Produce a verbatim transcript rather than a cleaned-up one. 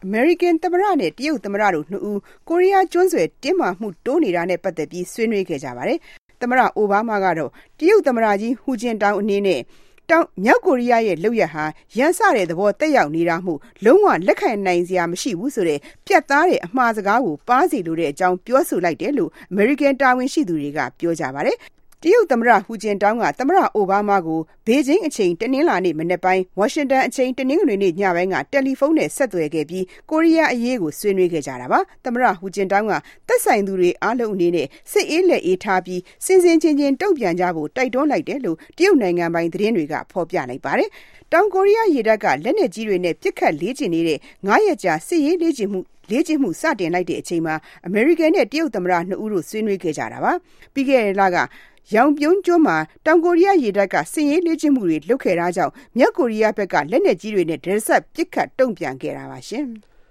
အမေရိကန်သမ္မတနဲ့တရုတ်သမ္မတတို့နှစ်ဦးကိုရီးယားကျွန်းဆွယ်တင်းမာမှုတိုးနေတာနဲ့ပတ်သက်ပြီးဆွေးနွေးခဲ့ကြပါတယ်။သမ္မတအိုဘားမားကတော့တရုတ်သမ္မတကြီးဟူကျင်းတောင်အနေနဲ့တောင်မြောက်ကိုရီးယားရဲ့လုပ်ရဟာရန်စတဲ့သဘောတက်ရောက်နေတာမှုလုံးဝလက်ခံနိုင်စရာမရှိဘူးဆိုတဲ့ပြတ်သားတဲ့အမှားစကားကိုပါးစီလိုတဲ့အကြောင်းပြောဆိုလိုက်တယ်လို့အမေရိကန်တာဝန်ရှိသူတွေကပြောကြပါတယ်။တရုတ်သမ္မတဟူကျင်းတောင်ကသမ္မတအိုဘားမားကိုဘေဂျင်းအချိန်တနင်္လာနေ့မနက်ပိုင်းဝါရှင်တန်အချိန်တနင်္ဂနွေနေ့ညပိုင်းကတယ်လီဖုန်းနဲ့ဆက်သွယ်ခဲ့ပြီးကိုရီးယားအရေးကိုဆွေးနွေးခဲ့ကြတာပါ။သမ္မတဟူကျင်းတောင်ကသက်ဆိုင်သူတွေအားလုံးအနေနဲ့စစ်အေးလက်အေးထားပြီးစင်စင်ချင်းချင်းတုံ့ပြန်ကြဖို့တိုက်တွန်းလိုက်တယ်လို့တရုတ်နိုင်ငံပိုင်သတင်းတွေကဖော်ပြလိုက်ပါတယ်။တောင်ကိုရီးယားရေတပ်ကလက်နက်ကြီးတွေနဲ့ပစ်ခတ်လေ့ကျင့်နေတဲ့ငါးရက်ကြာစစ်ရေးလေ့ကျင့်မှုလေ့ကျင့်မှုစတင်လိုက်တဲ့အချိန်မှာအမေရိကန်နဲ့တရုတ်သမ္မတနှစ်ဦးတို့ဆွေးနွေးခဲ့ကြတာပါ။ပြီးခဲ့တဲ့လကရောင်ပြုံးကျွန်းမှာတောင်ကိုရီးယားရေတပ်ကစစ်ရေးလေ့ကျင့်မှုတွေလုပ်ခဲ့တာကြောင့်မြောက်ကိုရီးယားဘက်ကလက်နက်ကြီးတွေနဲ့ဒရက်ဆက်ပစ်ခတ်တုံ့ပြန်ခဲ့တာပါရှင်။